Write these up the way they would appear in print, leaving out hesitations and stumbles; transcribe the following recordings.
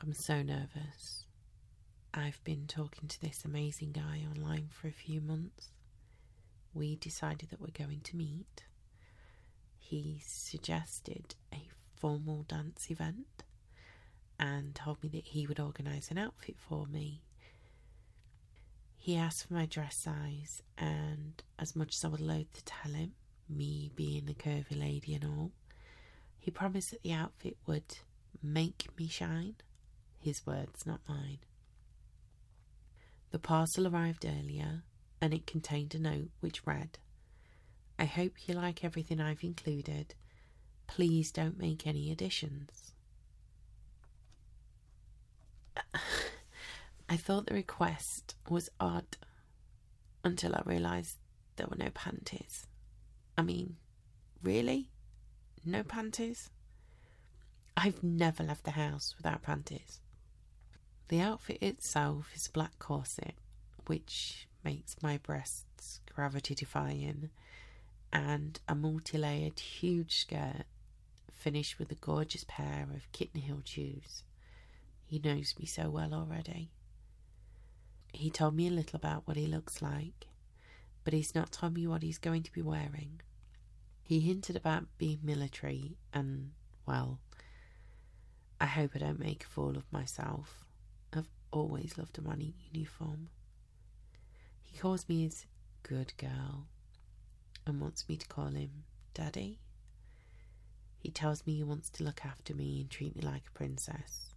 I'm so nervous. I've been talking to this amazing guy online for a few months. We decided that we're going to meet. He suggested a formal dance event and told me that he would organise an outfit for me. He asked for my dress size, and as much as I was loath to tell him, me being a curvy lady and all, he promised that the outfit would make me shine. His words, not mine. The parcel arrived earlier, and it contained a note which read, "I hope you like everything I've included. Please don't make any additions." I thought the request was odd until I realised there were no panties. I mean, really? No panties? I've never left the house without panties. The outfit itself is a black corset, which makes my breasts gravity-defying, and a multi-layered huge skirt finished with a gorgeous pair of kitten heel shoes. He knows me so well already. He told me a little about what he looks like, but he's not told me what he's going to be wearing. He hinted about being military and, well, I hope I don't make a fool of myself. I've always loved a man in uniform. He calls me his good girl and wants me to call him Daddy. He tells me he wants to look after me and treat me like a princess.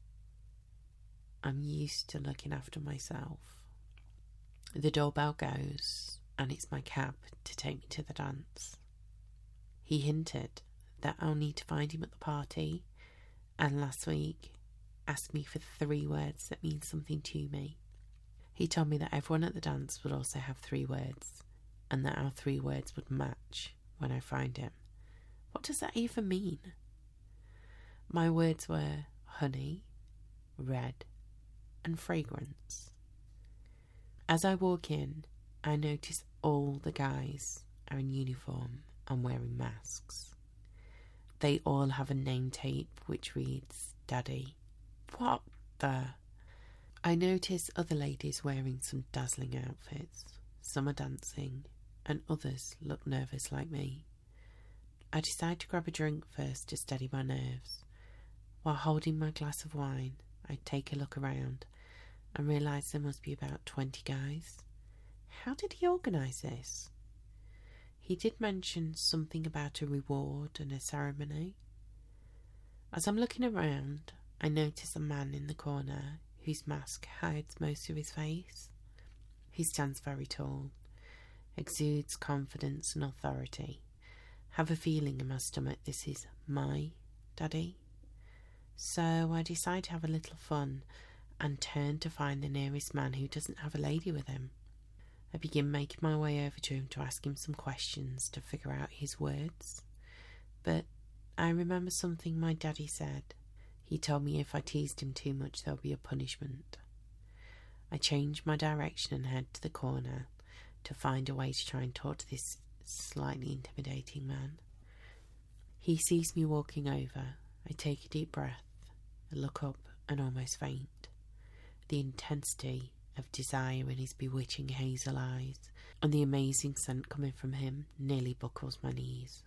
I'm used to looking after myself. The doorbell goes, and it's my cab to take me to the dance. He hinted that I'll need to find him at the party, and last week asked me for 3 words that mean something to me. He told me that everyone at the dance would also have 3 words, and that our 3 words would match when I find him. What does that even mean? My words were honey, red, and fragrance. As I walk in, I notice all the guys are in uniform and wearing masks. They all have a name tape which reads Daddy. What the? I notice other ladies wearing some dazzling outfits. Some are dancing, and others look nervous like me. I decide to grab a drink first to steady my nerves. While holding my glass of wine, I take a look around and realise there must be about 20 guys. How did he organise this? He did mention something about a reward and a ceremony. As I'm looking around, I notice a man in the corner whose mask hides most of his face. He stands very tall, exudes confidence and authority. Have a feeling in my stomach this is my daddy. So I decide to have a little fun and turn to find the nearest man who doesn't have a lady with him. I begin making my way over to him to ask him some questions to figure out his words. But I remember something my daddy said. He told me if I teased him too much there'll be a punishment. I change my direction and head to the corner to find a way to try and talk to this slightly intimidating man. He sees me walking over. I take a deep breath, I look up and almost faint. The intensity of desire in his bewitching hazel eyes and the amazing scent coming from him nearly buckles my knees.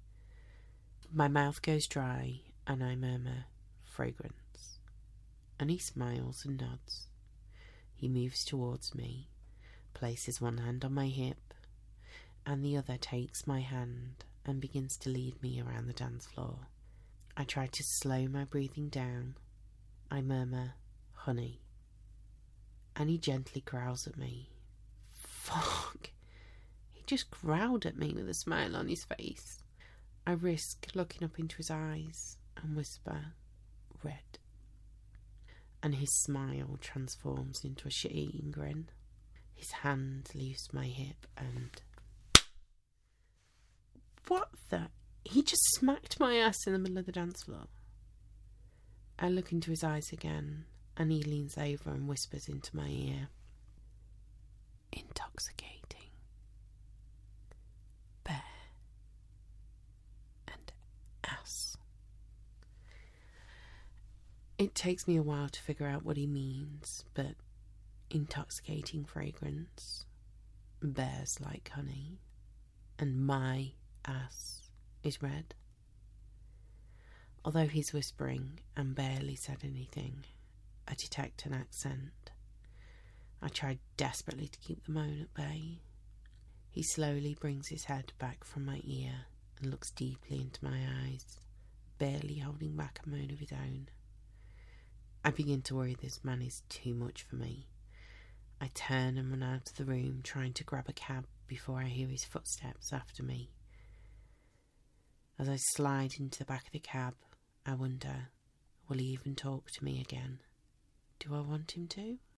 My mouth goes dry and I murmur, fragrance. And he smiles and nods. He moves towards me, places one hand on my hip, and the other takes my hand and begins to lead me around the dance floor. I try to slow my breathing down. I murmur, honey. And he gently growls at me. Fuck. He just growled at me with a smile on his face. I risk looking up into his eyes and whisper, red. And his smile transforms into a shit-eating grin. His hand leaves my hip and... What the? He just smacked my ass in the middle of the dance floor. I look into his eyes again, and he leans over and whispers into my ear. Intoxicating. Bear. And ass. It takes me a while to figure out what he means, but intoxicating fragrance, bears like honey, and my ass is red. Although he's whispering and barely said anything, I detect an accent. I try desperately to keep the moan at bay. He slowly brings his head back from my ear and looks deeply into my eyes, barely holding back a moan of his own. I begin to worry this man is too much for me. I turn and run out of the room, trying to grab a cab before I hear his footsteps after me. As I slide into the back of the cab, I wonder, will he even talk to me again? Do I want him to?